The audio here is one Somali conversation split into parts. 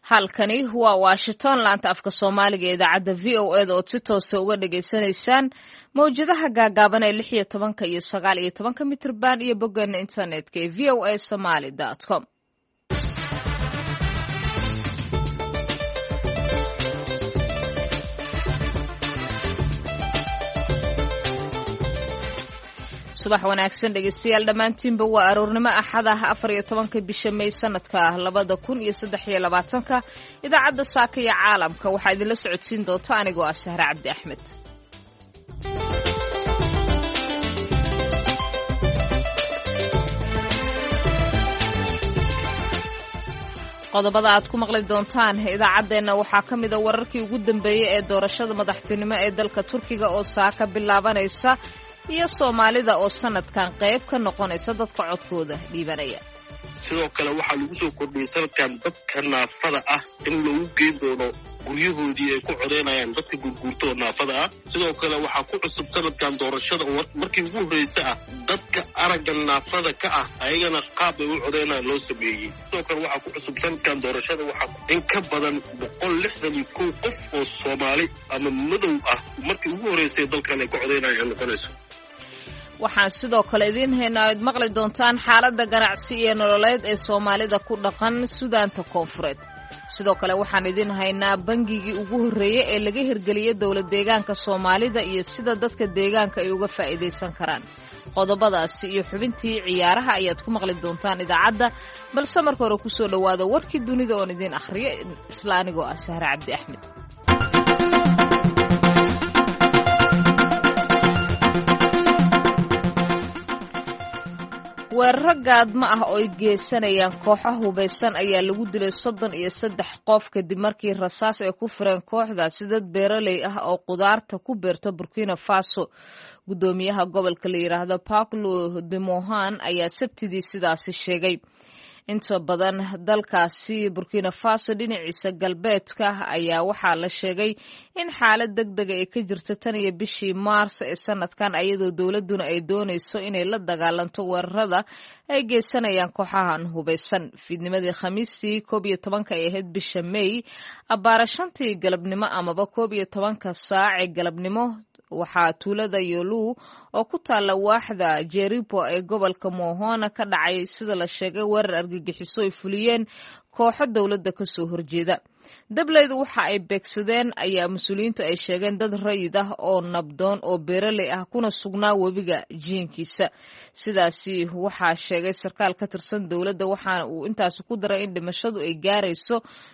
halkani waa Washington laanta afka Soomaaliga ee idaacadda VOA oo si toos ah uga dhageysanaysaan mowjadaha gaagaaban ee 16 iyo 19 mitirban iyo boggeena internetka ee voasomali.com. subax wanaagsan dhegeystayaal dhammaantiinba waa aroornimo axad ah 14 bisha May sanadka 2023 idaacadda saaka iyo caalamka waxaa idinla socodsiin doonta anigoo ah Sahra Cabdi Axmed. qodobada aad ku maqli doontaan idaacadeena waxaa ka mid ah wararkii ugu dambeeyay ee doorashada madaxtinimo ee dalka Turkiga oo saaka bilaabanaysa iyo Soomaalida oo sanadkan qayb ka noqonaysa dadka codkooda dhiibanaya. sidoo kale waxaa lagu soo kordhiyay sanadkan dadka naafada ah in lagu geyn doono guryahoodii ay ku codeynayaan dadka gurguurtoo naafada ah. sidoo kale waxaa ku cusub sanadkan doorashada markii ugu horreysa ah dadka aragga naafada ka ah ayagana qaab ay u codeynayaan loo sameeyey. sidoo kale waxaa ku cusub sanadkan doorashada waxaa in ka badan 161 qof oo Soomaali ama madow ah markii ugu horreysay dalkan ay ku codeynayaan noqonayso. waxaan sidoo kale idiin haynaa aad maqli doontaan xaaladda ganacsi iyo nololeed ee Soomaalida ku dhaqan Suudaanta Koonfureed. sidoo kale waxaan idiin haynaa bangigii ugu horreeyay ee laga hirgeliyay dowlad deegaanka Soomaalida iyo sida dadka deegaanka ay uga faa'iideysan karaan. qodobadaasi iyo xubintii ciyaaraha ayaad ku maqli doontaan idaacadda balse marka hore ku soo dhawaada warkii dunida oo idin akhriyo isla anigoo ah Sahra Cabdi Axmed. weeraro gaadmo ah oo ay geysanayaan kooxo hubeysan ayaa lagu dilay 33 qof kadib markii rasaas ay ku fureen kooxdaasi dad beeraley ah oo qudaarta ku beerta Burkina Faso. gudoomiyaha gobolka la yiraahdo Pablo de Mohan ayaa sabtidii sidaasi sheegay. inta badan dalkaasi Burkina Faso dhinaciisa galbeedka ayaa waxaa la sheegay in xaalad degdeg ah ay ka jirto tan iyo bishii Maars ee sanadkan iyadoo dawladuna ay doonayso inay la dagaalanto weerarada ay geysanayaan kooxahan hubeysan. fiidnimadii Khamiistii 11 ay ahayd bisha May abaara 5 galabnimo amaba 11 saac ee galabnimo waxaa tuulada Yolu oo ku taala waaxda Jeripo ee gobolka Mohona ka dhacay sida la sheegay weerar argagixiso ay fuliyeen kooxo dawladda ka soo horjeeda. dablaydu waxa ay beegsadeen ayaa mas'uuliyiintu ay sheegeen dad rayid ah oo nabdoon oo beeraley ah kuna sugnaa webiga jiinkiisa. sidaasi waxaa sheegay sarkaal ka tirsan dawladda waxaana uu intaas ku daray in dhimashadu ay gaarayso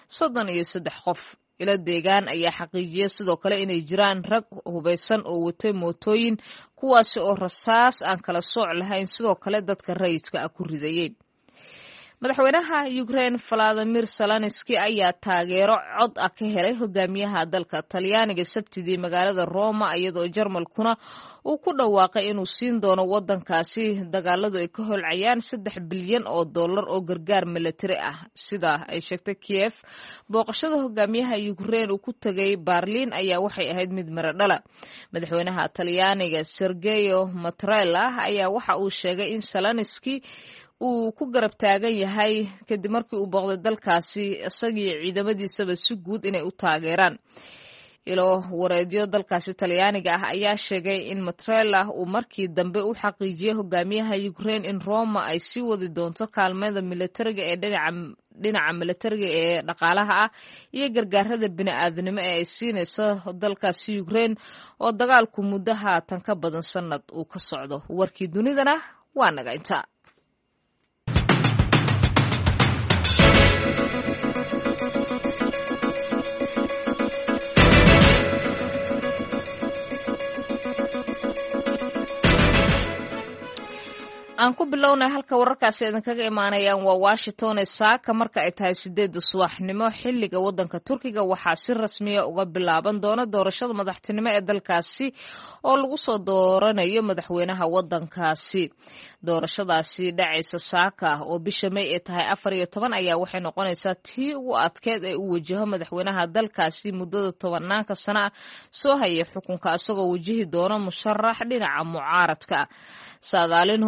33 qof. ila deegaan ayaa xaqiijiyay sidoo kale inay jiraan rag hubeysan oo watay mootooyin kuwaasi oo rasaas aan kala sooc lahayn sidoo kale dadka rayidka ah ku ridayay. madaxweynaha Ukraine Volodymyr Zelensky ayaa taageero cod ah ka helay hogaamiyaha dalka Talyaaniga sabtidii magaalada Roma iyadoo Jarmalkuna uu ku dhawaaqay inuu siin doono wadankaasi dagaaladu ay ka holcayaan $3 bilyan oo gargaar military ah sida ay sheegtay Kiev. booqashada hogaamiyaha Ukraine uu ku tagay Berlin ayaa waxay ahayd mid maradhala. madaxweynaha Talyaaniga Sergio Mattarella ayaa waxa uu sheegay in Zelensky uu ku garab taagan yahay kadib markii uu booqday dalkaasi isagii ciidamadiisaba si guud inay u taageeraan. ilo wareedyo dalkaasi Talyaaniga ah ayaa sheegay in Mattarella uu markii dambe u xaqiijiyay hogaamiyaha Ukraine in Roma ay sii wadi doonto kaalmada militariga ee dhinaca militariga ee dhaqaalaha ah iyo gargaarada bini'aadanimo ee ay siinayso dalkaasi Ukraine oo dagaalku muddo haatan ka badan sanad uu ka socdo. warkii dunidana waa naga inta. aan ku bilownay halka wararkaasi idinkaga imaanayaan waa Washington ee saaka marka ay tahay 8 subaxnimo xilliga wadanka Turkiga waxaa si rasmi ah uga bilaaban doona doorashada madaxtinimo ee dalkaasi oo lagu soo dooranayo madaxweynaha wadankaasi. doorashadaasi dhacaysa saaka oo bisha May ee tahay 14 ayaa waxay noqonaysaa tii ugu adkeed ee uu wajaho madaxweynaha dalkaasi muddada 10 sano soo hayay xukunka isagoo wajihi doona musharax dhinaca mucaaradka. saadaalin hore oo la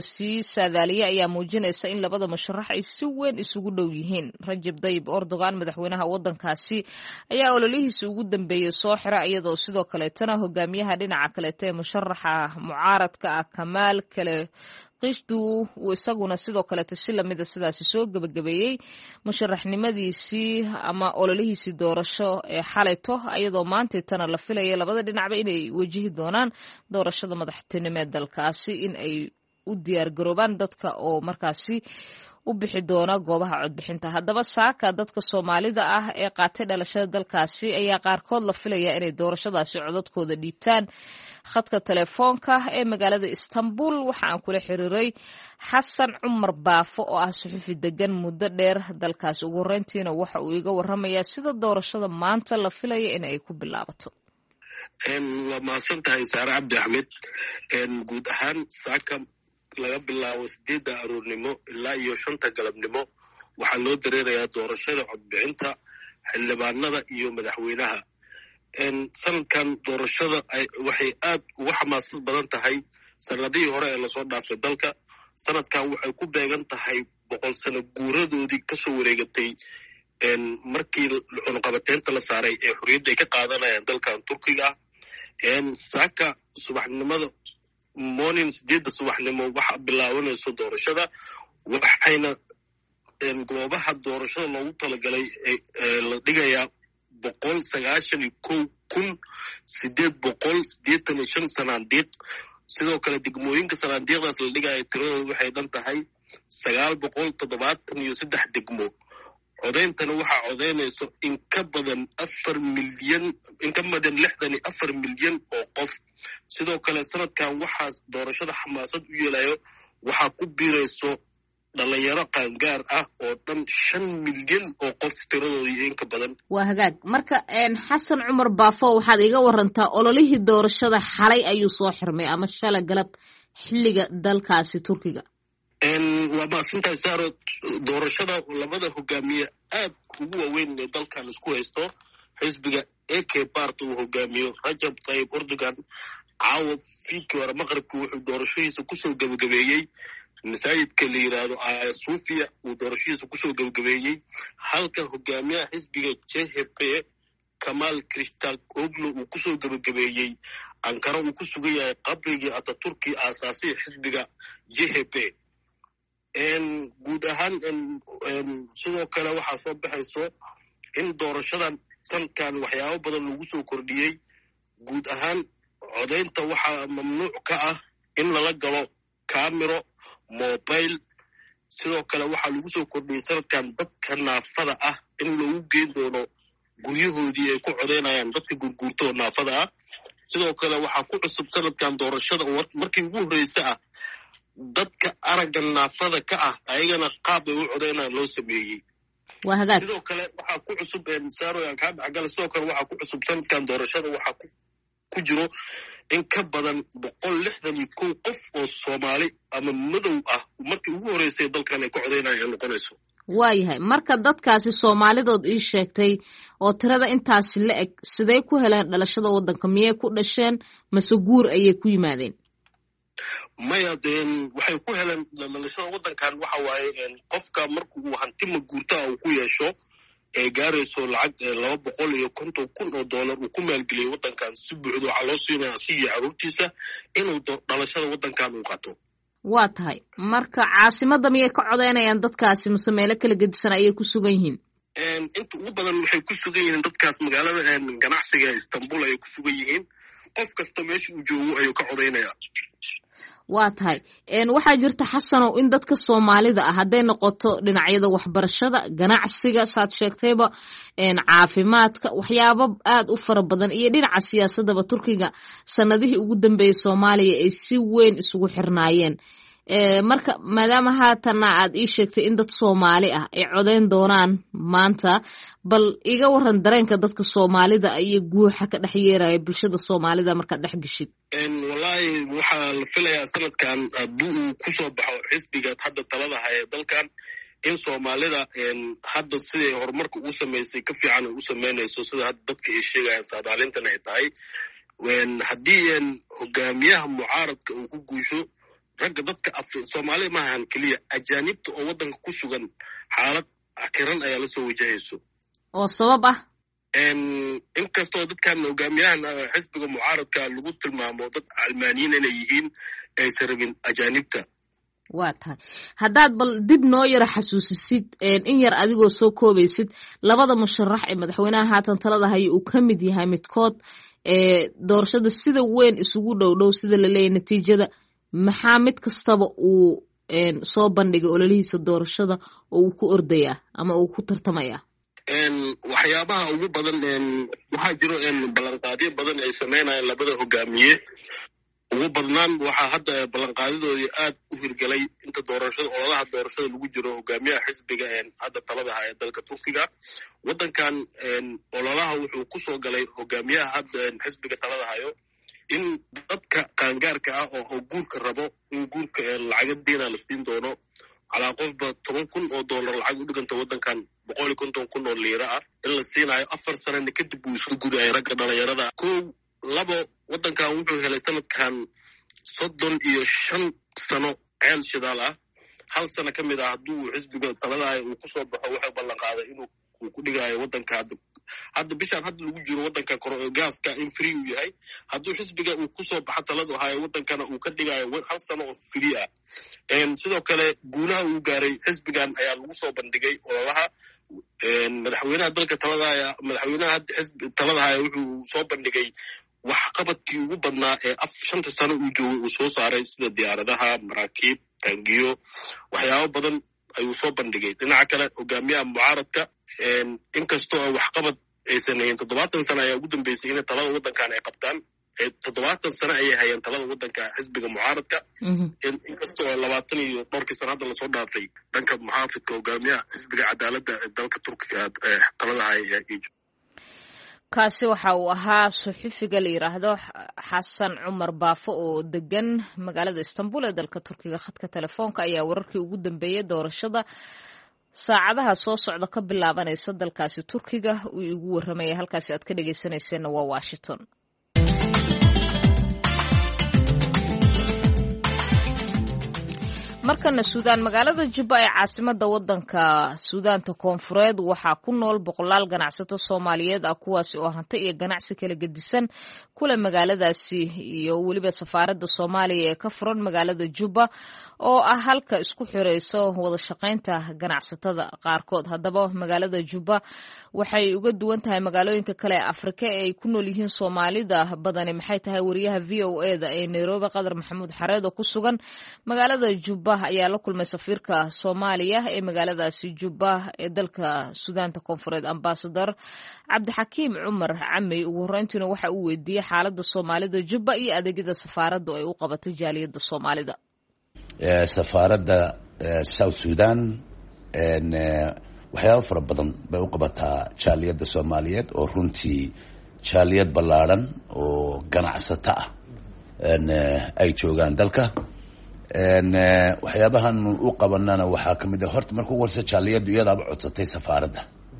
lasii saadaaliyay ayaa muujinaysa in labada musharax ay si weyn isugu dhow yihiin. Rajab Tayyip Erdogan madaxweynaha waddankaasi ayaa ololihiisa ugu dambeeyey soo xira, iyadoo sidoo kaleetana hogaamiyaha dhinaca kaleeta ee musharaxa mucaaradka ah Kamaal Kılıçdaroğlu uu isaguna sidoo kaleeta si lamida sidaasi soo gabagabeeyey musharaxnimadiisii ama ololihiisii doorasho ee xalayto, iyadoo maantaitana la filaya labada dhinacba inay wajihi doonaan doorashada madaxtinimo ee dalkaasi, in ay u diyaar garoobaan dadka oo markaasi u bixi doona goobaha codbixinta. Haddaba saaka dadka Soomaalida ah ee qaatay dhalashada dalkaasi ayaa qaarkood la filaya inay doorashadaasi codadkooda dhiibtaan. Khadka telefoonka ee magaalada Istanbul waxa aan kula xiriiray Xasan Cumar Baafo oo ah suxufi degan muddo dheer dalkaasi. Ugu horreyntiina waxa uu iga warramayaa sida doorashada maanta la filaya in ay ku bilaabato. waa mahadsantahay Saare Cabdi Axmed. guud ahaan saaka laga bilaabo 8 aroornimo ilaa iyo 5 galabnimo waxaa loo dareerayaa doorashada codbixinta xildhibaanada iyo madaxweynaha. sanadkan doorashada waxay aad uga xamaasad badan tahay sanadihii hore ee lasoo dhaafay dalka. sanadkan waxay ku beegan tahay 100 sano guuradoodii kasoo wareegatay markii cunaqabateynta la saaray ee xorriyadda ay ka qaadanayaan dalkan Turkiga. saaka subaxnimada morning 8 subaxnimo waxa bilaabanayso doorashada, waxayna goobaha doorashada loogu talagalay la dhigayaa 191,885 sanaadiiq. sidoo kale degmooyinka sanaadiiqdaas la dhigaya tiradooda waxay dhan tahay 973 degmo. codeyntana waxaa codeynayso in ka badan 64 milyan oo qof. sidoo kale sanadkan waxaa doorashada xamaasad u yeelayo waxaa ku biirayso dhalinyaro qaangaar ah oo dhan 5 milyan oo qof tiradooda iyo in ka badan. waa hagaag. marka Xasan Cumar Baafo waxaad iga warantaa ololihii doorashada xalay ayuu soo xirmay ama shalay galab xilliga dalkaasi Turkiga. waa mahadsantahay Saaro. doorashada labada hogaamiye aad ugu waaweyn ee dalkan isku haysto xisbiga AK Party uu hogaamiyo Rajab Tayyip Erdogan caawa fiidkii hore maqribkii wuxuu doorashadiisa kusoo gabagabeeyey masaajidka la yiraahdo Hagia Sophia. uu doorashadiisa kusoo gabagabeeyey halka hogaamiyaha xisbiga CHP Kamaal Kılıçdaroğlu uu kusoo gabagabeeyey Ankara. uu ku sugan yahay qabrigii Ataturkii aasaasay xisbiga CHP. guud ahaan sidoo kale waxaa soo baxayso in doorashadan sanadkan waxyaabo badan lagu soo kordhiyey. guud ahaan codeynta waxaa mamnuuc ka ah in lala galo camero mobile. sidoo kale waxaa lagu soo kordhiyey sanadkan dadka naafada ah in lagu geyn doono guryahoodii ay ku codeynayaan dadka gurguurta oo naafada ah. sidoo kale waxaa ku cusub sanadkan doorashada markii ugu horreysa ah dadka aragga naafada ka ah ayagana qaab ay u codeynayaan loo sameeyey. waa hagaag. sidoo kale waxaa ku cusub Saaroyan kaa dhacgala. sidoo kale waxaa ku cusub sanadkan doorashada waxaa ku jiro in ka badan 161 qof oo Soomaali ama madow ah markii ugu horreysay dalkan ay ka codeynayaan ay noqonayso. waayahay. marka dadkaasi Soomaalidood ii sheegtay oo tirada intaasi la eg sidee ku heleen dhalashada waddanka? miyay ku dhasheen mase guur ayay ku yimaadeen? maya waxay ku heleen dhalashada waddankan. waxa waaye qofka marka uu hantima guurta uu ku yeesho ee gaarayso lacag $250,000 uu ku maalgeliyay waddankan si buuxda waxaa loo siinaya asigii carruurtiisa inuu dhalashada waddankan uu qato. waa tahay. marka caasimadda miyay ka codeynayaan dadkaasi mase meelo kala gedisan ayay ku sugan yihiin? inta ugu badan waxay ku sugan yihiin dadkaas magaalada ganacsiga Istanbul ayay ku sugan yihiin. qof kasta meesha uu joogo ayuu ka codeynaya. waa tahay. waxaa jirta Xasanow in dadka Soomaalida ah hadday noqoto dhinacyada waxbarashada, ganacsiga saad sheegtayba, caafimaadka, waxyaabo aad u fara badan iyo dhinaca siyaasadaba Turkiga sanadihii ugu dambeeyey Soomaaliya ay si weyn isugu xirnaayeen. marka maadaama haatana aad ii sheegtay in dad Soomaali ah ay codeyn doonaan maanta, bal iga waran dareenka dadka Soomaalida iyo guuxa ka dhex yeeraya bulshada Soomaalida markaad dhex geshid. wallaahi waxaa la filayaa sanadkan haddii uu kusoo baxo xisbiga hadda talada haya dalkan in Soomaalida hadda siday horumarka ugu samaysay ka fiican u samaynayso sida hadda dadka ay sheegayaan saadaalintana ay tahay. haddii hogaamiyaha mucaaradka uu ku guusho ragga dadka Soomaaliya ma ahan kaliya ajaanibta oo wadanka ku sugan xaalad akiran ayaa la soo wajahayso oo sabab ah inkastoo dadkan hogaamiyahan xisbiga mucaaradka lagu tilmaamo dad Almaaniyiin inay yihiin ay sarabin ajaanibta waa tahay haddaad bal dib noo yara xasuusisid in yar adigoo soo koobaysid labada musharax ee madaxweynaha haatan talada haya uu ka mid yahay midkood doorashada sida weyn isugu dhow sida la leeyahay natiijada maxaa mid kastaba uu soo bandhigay ololihiisa doorashada oo uu ku ordayaa ama uu ku tartamayaa waxyaabaha ugu badan waxaa jiro ballanqaadyo badan ay sameynayaan labada hogaamiye ugu badnaan waxaa hadda ballanqaadidoodii aad u hirgelay inta ololaha doorashada lagu jiro hogaamiyaha xisbiga hadda talada haya dalka Turkiga wadankan ololaha wuxuu ku soo galay hogaamiyaha hadda xisbiga talada hayo in dadka qaangaarka ah oo guurka rabo in guurka lacag diina la siin doono على قفبة $10,000 lacag u dhiganta wadankan 150,000 oo liira ah in la siinayo 4 sano kadib uu isku guday ragga dhalinyarada labo wadankan wuxuu helay sanadkan 35 sano ceel shidaal ah hal sano kamid ah haduu xisbiga talada uu ku soo baxo waxa ballan qaaday inuu ku dhigayo wadanka hadda bishan hadda lagu jiro wadanka gaaska in free uu yahay haduu xisbiga uu ku soo baxo talada hayo wadankana uu ka dhigayo hal sano oo free ah sidoo kale guulaha uu gaaray xisbigan ayaa lagu soo bandhigay ololaha madaxweynaha dalka talada haya wuxuu soo bandhigay wax qabadkii ugu badnaa ee 5 sano uu joogay uu soo saaray sida diyaaradaha maraakiib tangiyo waxyaabo badan ayuu soo bandhigay dhinaca kale hogaamiyaha mucaaradka inkastoo wax qabad aysan hayeen 70 sano ayaa ugu dambeysay in talada wadankan ay qabtaan 70 sano ayay hayeen talada wadanka xisbiga mucaaradka inkastoo 20 iyo dhowrkii sano hadda lasoo dhaafay dhanka muxaafidka hogaamiyaha xisbiga cadaaladda dalka Turkiga talada haya kaasi waxa uu ahaa suxufiga la yiraahdo Xasan Cumar Baafo oo degan magaalada Istanbul ee dalka Turkiga khadka telefoonka ayaa wararkii ugu dambeeyay doorashada saacadaha soo socda ka bilaabanaysa dalkaasi Turkiga uu ugu waramay halkaasi aad ka dhageysanayseen waa Washington markana Suudaan magaalada Juba ee caasimada wadanka Suudaanta Koonfureed waxaa ku nool boqolaal ganacsato Soomaaliyeed ah kuwaasi oo hanti iyo ganacsi kala gedisan kula magaaladaasi iyo waliba safaaradda Soomaaliya ee ka furan magaalada Juba oo ah halka isku xireyso wada shaqeynta ganacsatada qaarkood haddaba magaalada Juba waxay uga duwan tahay magaalooyinka kale ee Afrika ee ay ku nool yihiin Soomaalida badani maxay tahay wariyaha VOA-da ee Nairobi Qadar Maxamuud Xareed oo ku sugan magaalada Juba ayaa la kulmay safiirka Soomaaliya ee magaaladaasi Juba ee dalka Suudaanta Koonfureed Ambassador Cabdixakiim Cumar Camey ugu horeyntiina waxa uu weydiiyay xaaladda Soomaalida Juba iyo adeegyada safaaradda ay u qabatay jaaliyadda Soomaalida safaaradda South Sudan waxyaabo fara badan bay u qabataa jaaliyadda Soomaaliyeed oo runtii jaaliyad ballaaran oo ganacsato ah ay joogaan dalka waxyaabahan u qabanana waxaa kamid ah horta markuu warsa jaaliyadu iyadaaba codsatay safaaradda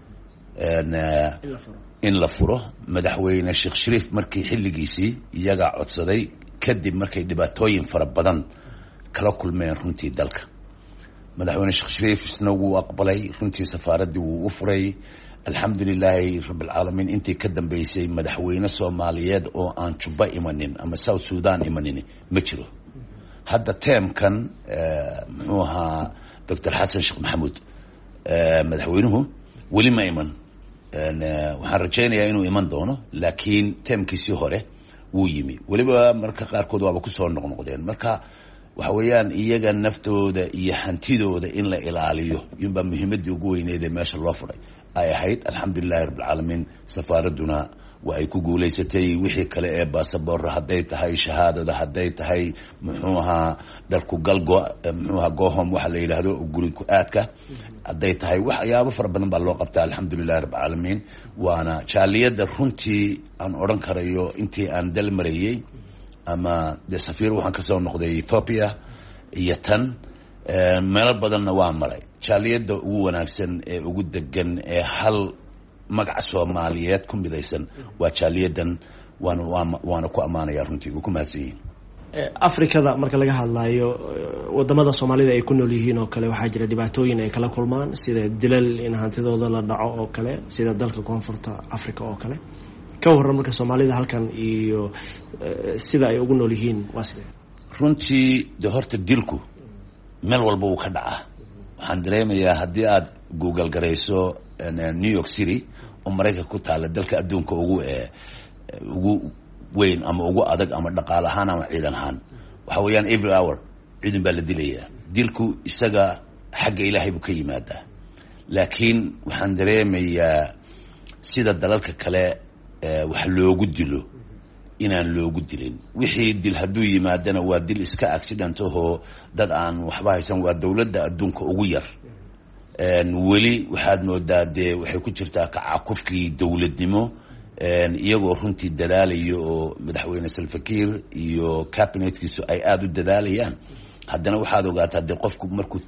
in la furo madaxweyne Sheekh Shariif markii xilligiisii iyaga codsaday kadib markay dhibaatooyin fara badan kala kulmeen runtii dalka madaxweyne Sheekh Shariif isna wuu aqbalay runtii safaaraddii wuu u furay alxamdulilaahi rabbil caalamiin intii ka dambeysay madaxweyne Soomaaliyeed oo aan Juba imanin ama South Sudan imanin ma jiro hadda teemkan muxuu ahaa Dr. Xasan Sheekh Maxamuud madaxweynuhu weli ma iman waxaan rajaynayaa inuu iman doono laakiin teemkiisii hore wuu yimi weliba marka qaarkood waaba ku soo noqnoqdeen marka waxa weeyaan iyaga naftooda iyo hantidooda in la ilaaliyo yunba muhiimadii ugu weyneed ee meesha loo furay ay ahayd alxamdulilaahi rabbil caalamiin safaaradduna waa ay ku guulaysatay wixii kale ee baasaboor hadday tahay shahaadada hadday tahay muxuu ahaa dalku galgo muxuu ahaa goohom waxa la yidhaahdo guri ku aadka hadday tahay waxyaabo fara badan baa loo qabtaa alxamdulilaahi rabbil caalamiin waana jaaliyadda runtii aan odhan karayo intii aan dal marayey ama de safiir waxaan ka soo noqday Ethiopia iyo tan meelo badanna waa maray jaaliyadda ugu wanaagsan ee ugu degan ee hal magaca Soomaaliyeed ku midaysan waa jaaliyadan waana ku amaanaya runtii ugu mahadsanyihiin afrikada marka laga hadlayo wadamada Soomaalida ay ku nool yihiin oo kale waxaa jira dhibaatooyin ay kala kulmaan sida dilal in hantidooda la dhaco oo kale sida dalka koonfurta Afrika oo kale ka waran marka Soomaalida halkan iyo sida ay ugu nool yihiin waa sidee runtii de horta dilku meel walba uu ka dhacaa waxaan dareemayaa haddii aad Google garayso New York City oo Mareykanka ku taala dalka adduunka ugu weyn ama ugu adag ama dhaqaale ahaan ama ciidan ahaan waxa weeyaan every hour ciidan baa la dilayaa dilku isaga xagga Ilaahay buu ka yimaadaa laakiin waxaan dareemayaa sida dalalka kale wax loogu dilo inaan loogu dilin wixii dil hadduu yimaadana waa dil iska accident oo dad aan waxba haysan waa dawladda adduunka ugu yar weli waxaad moodaa dee waxay ku jirtaa kacakufkii dawladnimo iyagoo runtii dadaalayo oo madaxweyne Salva Kiir iyo cabinetkiisu ay aad u dadaalayaan haddana waxaad ogaataa dee qofku markuu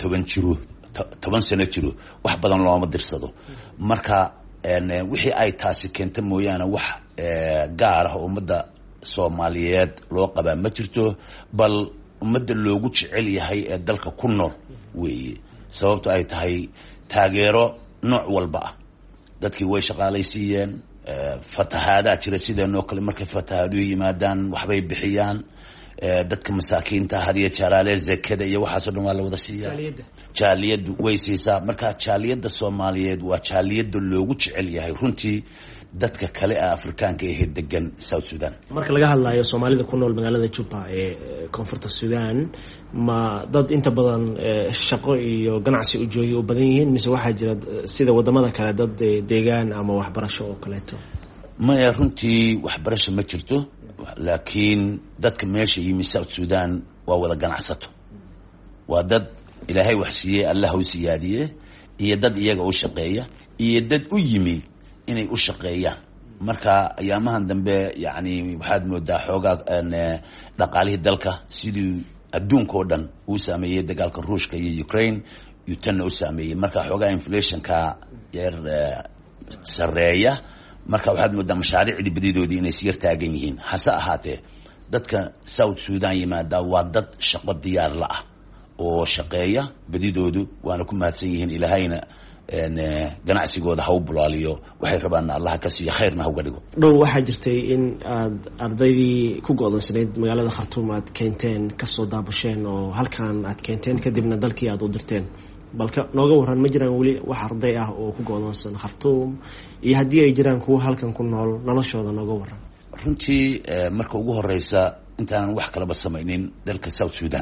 10 sano jiro wax badan looma dirsado marka wixii ay taasi keenta mooyaane wax gaar ah ummadda Soomaaliyeed loo qabaa ma jirto bal ummadda loogu jecel yahay ee dalka ku nool weeye sababtu ay tahay taageero nooc walba ah dadkii way shaqaalaysiiyeen fatahaada jira sidoo kale markay fatahaadu yimaadaan waxbay bixiyaan dadka masaakiinta hadiya jaraale zakada iyo waxa soo dhan waa la wada siiyaa jaaliyadu way siisaa marka jaaliyada Soomaaliyeed waa jaaliyada loogu jecel yahay runtii dadka kale ee Afrikaanka ee degan South Sudan marka laga hadlayo Soomaalida ku nool magaalada Juba ee koonfurta Sudan ma dad inta badan shaqo iyo ganacsi u joogi u badan yihiin mise waxa jira sida wadamada kale dad deegaan ama waxbarasho oo kaleeto ma runtii waxbarasho ma jirto laakiin dadka meesha yimi South Sudan waa wada ganacsato waa dad Ilaahay wax siiyay Allah uu siyaadiyay iyo dad iyaga u shaqeeya iyo dad u yimi inay u shaqeeyaan marka ayaamahan dambe yaani waxaad moodaa xoogaa dhaqaalihii dalka sidii adduunka oo dhan uu saameeyay dagaalka Ruushka iyo Ukraine tan uu saameeyay marka xoogaa inflationka yar sareeya marka waxaad moodaa mashaariicdii badidoodii inay siyar taagan yihiin hase ahaatee dadka South Sudan yimaada waa dad shaqo diyaar la ah oo shaqeeya badidoodu waana ku mahadsan yihiin Ilaahayna ganacsigooda ha u bulaaliyo waxay rabaan Allah ka siiyo khayrna ha uga dhigo dhow waxa jirtay in aad ardaydii ku go'doonsanayd magaalada Khartoum aad keenteen ka soo daabasheen oo halkan aad keenteen kadibna dalkii aad u dirteen balka nooga waran ma jiraan wali wax arday ah oo ku go'doonsan Khartoum iyo haddii ay jiraan kuwa halkan ku nool noloshooda nooga waran runtii marka ugu horeysa intaan wax kala samaynin dalka South Sudan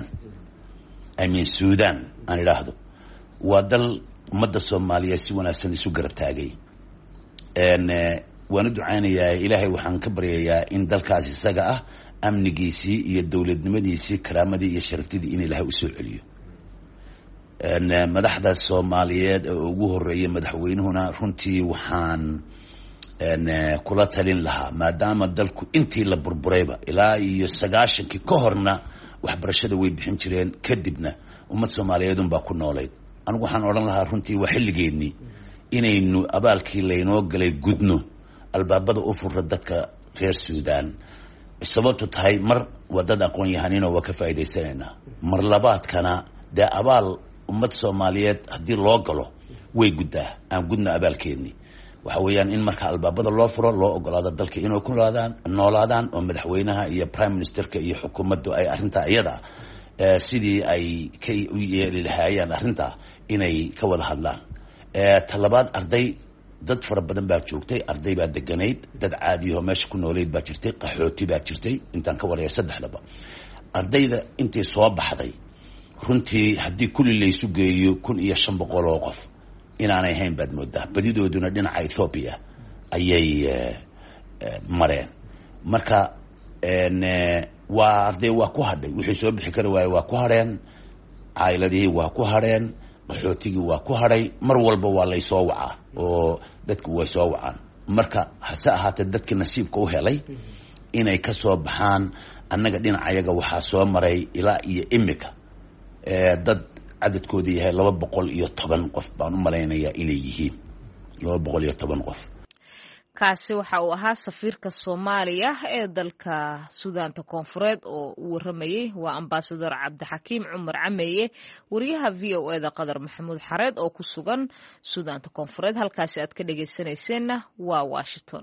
Sudan aan iraahdo waa dal ummadda Soomaaliyeed si wanaagsan isu garab taagay waan ducaynayaa Ilaahay waxaan ka baryayaa in dalkaas isaga ah amnigiisii iyo dawladnimadiisii karaamadii iyo sharaftidii in Ilaahay u soo celiyo madaxda Soomaaliyeed oo ugu horeeyay madaxweynuhuna runtii waxaan kula talin lahaa maadaama dalku intii la burburayba ilaa iyo 90kii ka horna waxbarashada way bixin jireen kadibna ummad Soomaaliyeed baa ku noolayd anigu waxaan oran lahaa runtii waa xilligeennii inaynu abaalkii laynoo galay gudno albaabada u furra dadka reer Sudan sababtu tahay mar wadada aqoon yahanina waa ka faa'iideysanayna mar labaadkana da abaal ummad Soomaaliyeed hadii loo galo way gudaa aan gudna abaalkeennii waxa weeyaan in marka albaabada loo furo loo ogolaado dalka inuu ku noolaadaan oo madaxweynaha iyo prime ministerka iyo xukuumaddu ay arinta iyada sidii ay ka u yeeli lahaayeen arinta inay ka wada hadlaan talabaad arday dad fara badan baa joogtay arday baa deganayd dad caadi ah meesha ku nooleed baa jirtay qaxooti baa jirtay intaan ka wariyay saddexdaba ardayda intii soo baxday runtii haddii kulli la isu geeyo 1500 oo qof inaanay hayn baad moodaa badidooduna dhinaca Ethiopia ayay mareen marka waa arday waa ku hadhay wixii soo bixi kara waa ku hareen caayiladii waa ku hareen qaxootigii waa ku hadhay mar walba waa la soo wacaa oo dadku way soo wacaan marka hase ahaatee dadkii nasiibka u helay inay ka soo baxaan annaga dhinacayaga waxaa soo maray ilaa iyo imika dad cadadkoodu yahay 210 qof baan u malaynayaa inay yihiin 210 qof kaasi waxa uu ahaa safiirka Soomaaliya ee dalka Suudaanta Koonfureed oo uu waramayay waa ambaasador Cabdixakiim Cumar Cameeye wariyaha VOA-da Qadar Maxamuud Xareed oo ku sugan Suudaanta Koonfureed halkaasi aad ka dhageysanayseena waa Washington.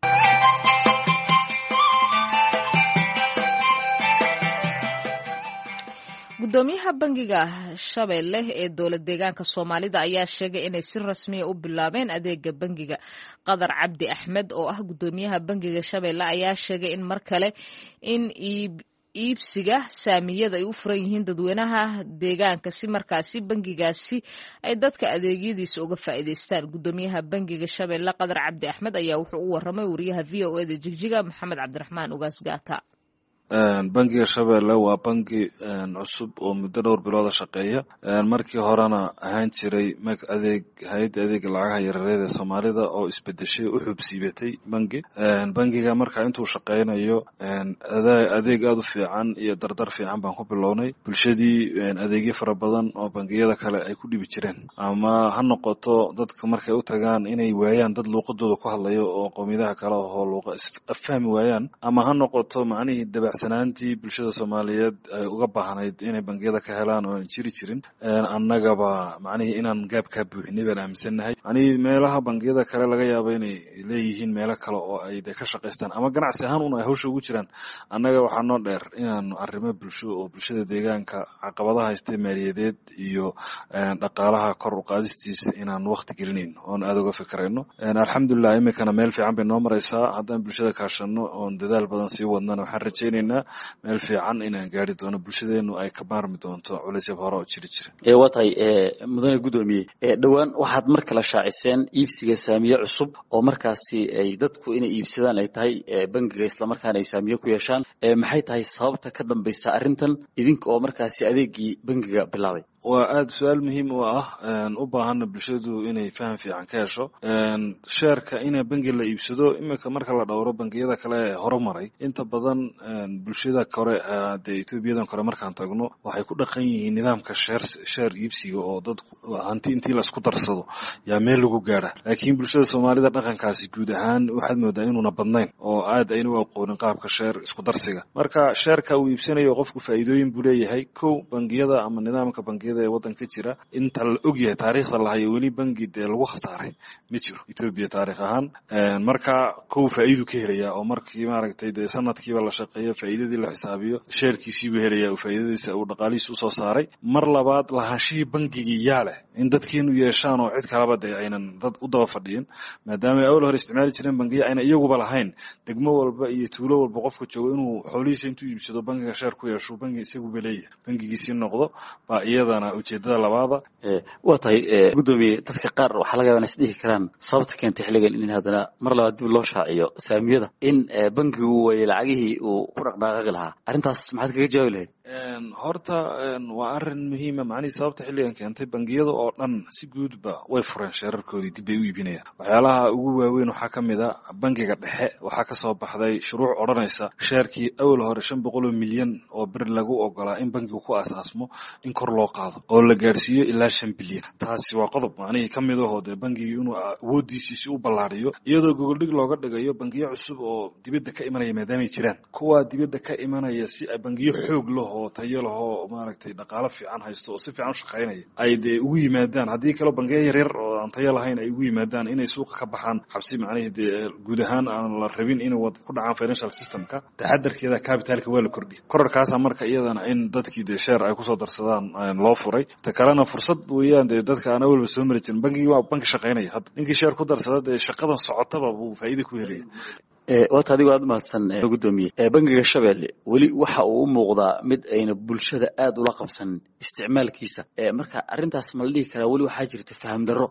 gudoomiyaha bangiga Shabeelle ee dowlad deegaanka Soomaalida ayaa sheegay inay si rasmi ah u bilaabeen adeega bangiga. Qadar Cabdi Axmed oo ah gudoomiyaha bangiga Shabeelle ayaa sheegay in mar kale in iibsiga saamiyada ay u furan yihiin dadweynaha deegaanka si markaasi bangigaasi ay dadka adeegyadiisa uga faa'iideystaan. Gudoomiyaha bangiga Shabeelle Qadar Cabdi Axmed ayaa wuxuu u waramay wariyaha VOA-da Jigjiga Maxamed Cabdiraxmaan Ugaas Gaata. bangiga Shabeelle waa bangi cusub oo muddo dhowr bilood shaqeeya markii horena ahaan jiray hay'adda adeega lacagaha yaryar ee Soomaalida oo isbedeshay u xubsiibatay bangiga marka intuu shaqeynayo adeeg aad u fiican iyo dardar fiican baan ku bilownay bulshadii adeegyo fara badan oo bangiyada kale ay ku dhibi jireen ama ha noqoto dadka markay u tagaan inay waayaan dad luuqadooda ku hadlayo oo qowmiyadaha kale oo luuqa fahmi waayaan ama ha noqoto macnihii sanaantii bulshada Soomaaliyeed ay uga baahnayd inay bangiyada ka helaan oo jiri jirin annagaba macnihii inaan gaab ka buuxinay baan aaminsanahay meelaha bangiyada kale laga yaabo inay leeyihiin meelo kale oo ay ka shaqeystaan ama ganacsi ahaan ay hawsha ugu jiraan annaga waxaa noo dheer inaan arrimo bulsho oo bulshada deegaanka caqabadaha haystay maaliyadeed iyo dhaqaalaha kor u qaadistiisa inaan waqti gelinayn oon aad uga fikirayno alxamdulillah imikana meel fiican bay noo maraysaa haddaan bulshada kaashano oon dadaal badan sii wadnana waxaan rajaynaynaa meel fiican inaan gaari doono bulshadeenu ay ka maarmi doonto culaysyo hore oo jiri jira waa tahay mudane gudoomiye dhawaan waxaad mar kale shaaciseen iibsiga saamiye cusub oo markaasi ay dadku inay iibsadaan ay tahay bangiga isla markaana ay saamiye ku yeeshaan maxay tahay sababta ka dambaysa arrintan idinka oo markaasi adeegii bangiga bilaabay waa aad su'aal muhiim u ah u baahan bulshadu inay faham fiican ka hesho sheerka in bangi la iibsado imika marka la dhawro bangiyada kale ee horumaray inta badan bulshada kore ee Itoobiyadan kore markaan tagno waxay ku dhaqan yihiin nidaamka sheer iibsiga oo dad hanti intii la isku darsado yaa meel lagu gaara laakiin bulshada Soomaalida dhaqankaasi guud ahaan waxaad moodaa inuuna badnayn oo aad aynu aqoonin qaabka sheer isku darsiga marka sheerka uu iibsanayo qofku faa'iidooyin buu leeyahay bangiyada ama nidaamka bangiyada ee wadanka jira inta la og yahay taariikhda la hayo weli bangi lagu khasaaray ma jiro Itoobiya taariikh ahaan marka faa'iido ka helaya oo markii maaragtay sanadkiiba la shaqeeyo faa'iidadii la xisaabiyo sheerkiisii buu helaya oo faa'iidadiisa uu dhaqaalihiisa u soo saaray mar labaad lahaanshii bangiga yaale in dadkeenu yeeshaan oo cid kalaba aynan dad u daba fadhiyin maadaama ay hore isticmaali jireen bangiga ayna iyaguba lahayn degmo walba iyo tuulo walba qofku joogo inuu xoolihiisa intuu iibsado bangiga sheer ku yeesho bangi isagu baleeyahay bangigiisii noqdo baa iyadana ujeedada labaada waa tahay gudoomiye dadka qaar waxa laga yaabaa isdhihi karaan sababta keentay xilligan in hadana mar labaad dib loo shaaciyo saamiyada in bangigu way lacagihii uu ku dhaqdhaqaaqi lahaa arrintaas maxaad kaga jawaabi lahayd horta waa arrin muhiim ah macnaheedu sababta xilligan keentay bangiyada oo dhan si guudba way fureen sheerarkoodii dib bay u iibinayaan waxyaalaha ugu waaweyn waxaa ka mid ah bangiga dhexe waxaa ka soo baxday shuruuc odhanaysa sheerkii awal hore 500 milyan oo bir lagu ogolaa in bangigu ku asaasmo in kor loo qaado oo la gaarsiiyo ilaa 5 bilyan taasi waa qodob macnaheedu ka mid ah bangigu inuu awoodiisa u ballaariyo iyadoo gogoldhig looga dhigayo bangiyo cusub oo dibadda ka imanaya maadaama ay jiraan kuwa dibadda ka imanaya si ay bangiyo xoog leh oo tayo leh oo maaragtay dhaqaale fiican haysto oo si fiican u shaqeynaya ay ugu yimaadaan haddii kale bangiyo yaryar oo aan tayo lahayn ay ugu yimaadaan inay suuqa ka baxaan xabsi macnaheedu guud ahaan aan la rabin inay ku dhacaan financial systemka taxadarkeeda capitalka waa la kordhiyay kororkaas marka iyadana in dadkii share ay ku soo darsadaan loo furay ta kalena fursad weeyaan dadka aan awalba soo mari jirin bangiga waa bangi shaqeynaya hadda ninkii share ku darsada shaqada socotaba uu faa'iido ku helaya waata adigu aad mahadsan gudoomiye bangiga Shabeelle weli waxa uu u muuqdaa mid ayna bulshada aad ula qabsan isticmaalkiisa marka arrintaas ma la dhihi karaa weli waxaa jirta faham darro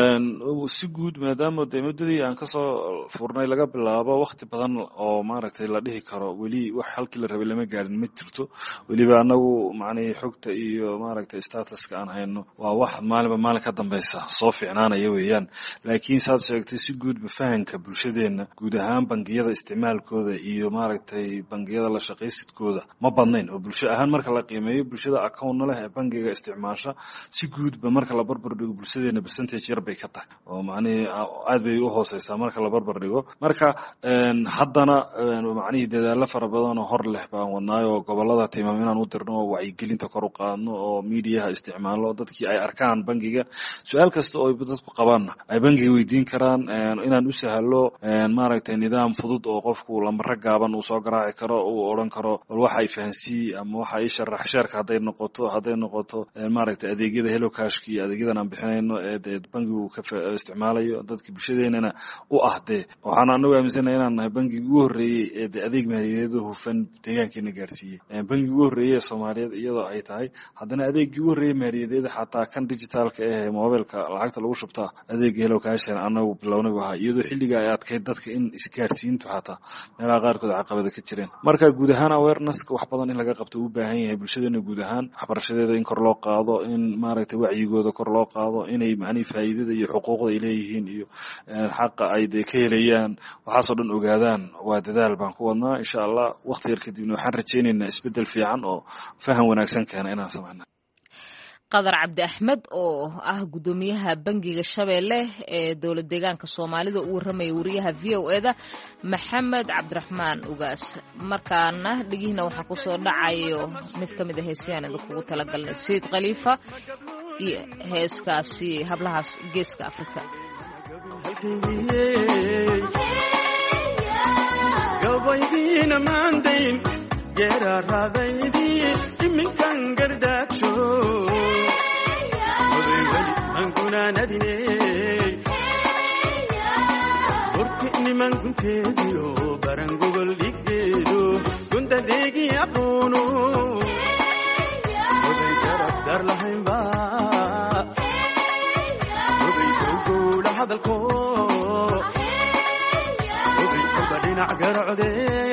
si guud maadaama muddadii aan ka soo furnay laga bilaabo waqti badan oo maaragtay la dhihi karo weli wax halkii la rabay lama gaarin ma jirto weliba anagu macnaheedu xogta iyo maaragtay statuska aan hayno waa wax maalin ka dambaysa soo fiicnaanaya weeyaan laakiin saad sheegtay si guud fahanka bulshadeena guud ahaan bangiyada isticmaalkooda iyo maaragtay bangiyada la shaqaysidkooda ma badnayn oo bulsho ahaan marka la qiimeeyo bulshada account leh ee bangiga isticmaasha si guudba marka la barbar dhigo bulshadeena percentage yar bay ka tahay oo macnihii aad bay u hooseysaa marka la barbar dhigo marka haddana macnihii dadaalo fara badan oo hor leh baan wadnaayo gobolada tiimam inaan u dirno oo wacyigelinta kor u qaadno oo miidiyaha isticmaalo dadkii ay arkaan bangiga su-aal kasta oo dadku qabaanna ay bangiga weydiin karaan inaan u sahalo maaragtay nidaam fudud oo qofku lamaro gaaban uu soo garaaci karo uu odhan karo bal waxa ay fahansii ama waxa ay sharax sheerka hadday noqoto maaragtay adeegyada hello cashka iyo adeegyadan aan bixinayno ee bangigu ka isticmaalayo dadka bulshadeenana u ah dee waxaan anagu aaminsanahay inaan nahay bangigii ugu horreeyey ee de adeeg maaliyadeed hufan deegaankeena gaarsiiyey bangigii ugu horreeyey ee Soomaaliyeed iyadoo ay tahay haddana adeegii ugu horreeyey maaliyadeed xataa kan digitalka ee mobilka lacagta lagu shubtaa adeegga hello cash anagu bilownay waxa iyadoo xilliga ay adkeyd dadka in isgaarsiintu xataa meelaha qaarkood caqabada ka jireen marka guud ahaan awareness wax badan in laga qabto u baahan yahay bulshadeena guud ahaan waxbarashadeeda in kor loo qaado in maaragtay wacyigooda kor loo qaado inay macni faa'iidada iyo xuquuqda ay leeyihiin iyo xaqa ay ka helayaan waxaas oo dhan ogaadaan waa dadaal baan ku wadnaa insha Allah waqti yar kadibna waxaan rajaynaynaa isbedel fiican oo faham wanaagsan keena inaan sameeyno qadar cabdi axmed oo ah gudoomiyaha bangiga Shabeelle ee dowlad deegaanka Soomaalida uu waramay wariyaha VOA-da Maxamed Cabdiraxmaan Ugaas markaana dhigiina waxa ku soo dhacayo mid kamid ah heesiyaan kugu talagalnay Said Khalifa iyo heeskaasi hablahaas geeska Afrika gabaydiina maandayn geeraraadaydi iminkan gardaajo angunaanadine horti niman gunteediyo barangogol dhiggeedo gundadeegi aqoono oday garabdar lahaynba oday gowgowla hadalko oday kolba dhinac garocde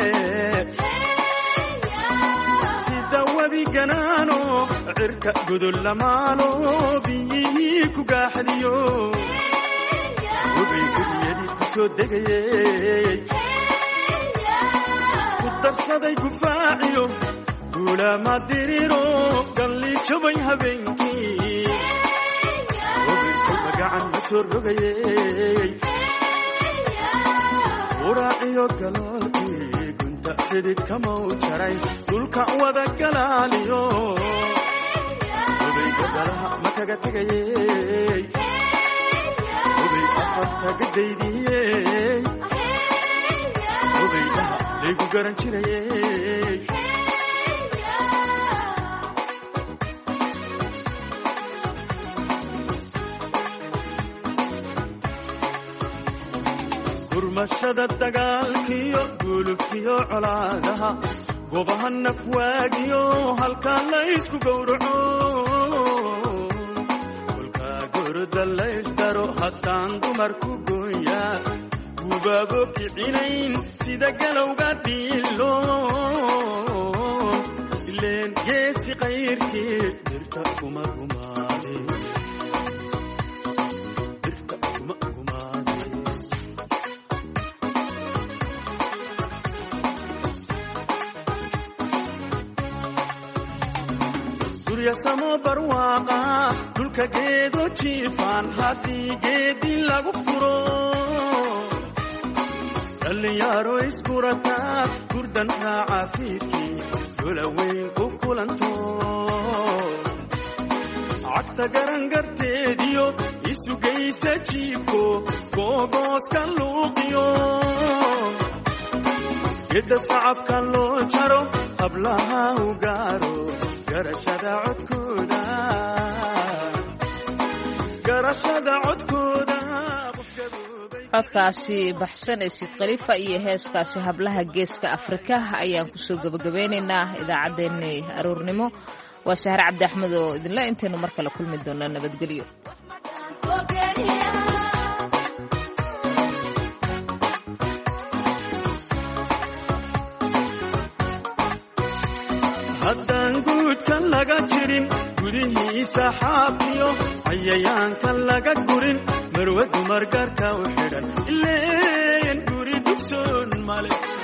sida webi ganaano cirka gudul lamaalo biyihii ku gaaxadiyo oday gudiyadii ku soo degayey ku darsaday gufaaciyo guulaama diriro galli jabay habeenkii oday kolba gacan ma soo rogayey uraaciyo galoolkii gunta xidid kamau jaray dhulka wada galaaliyo oday gabalaha ma kaga tegayey oday afarta gadaydiyey oday dhaha laygu garan jirayey gurmashada dagaalkiyo gulubkiyo colaadaha gobaha nafwaagiyo halkaa laysku gowraco kolkaa gorda laysdaro haddaan dumarku gooya gubaabo kicinayn sida galowga dhiilo ileen geesi qayrkii dirta kuma gumaade samo barwaaqa dhulka geedo jiifaan haddii geedi lagu furo dhallinyaro iskurataa gurdan raaca fiidkii dolaweyn ku kulanto cagta garangarteediyo isugaysa jiibko googooska luuqiyo gedda sacabka loo jaro hablaha u gaaro garashada codkooda codkaasi baxsan ee Said Khalifa iyo heeskaasi hablaha geeska Afrika ayaan ku soo gabagabeynaynaa idaacadeennii aroornimo waa Sahar Cabdi Axmed oo idinla intaynu mar kale kulmi doonaa nabadgelyo haddaan guudkan laga jirin gudihiisa xaafiyo cayayaankan laga gurin marwadu margarka u xidhan ileen guri dugsoon male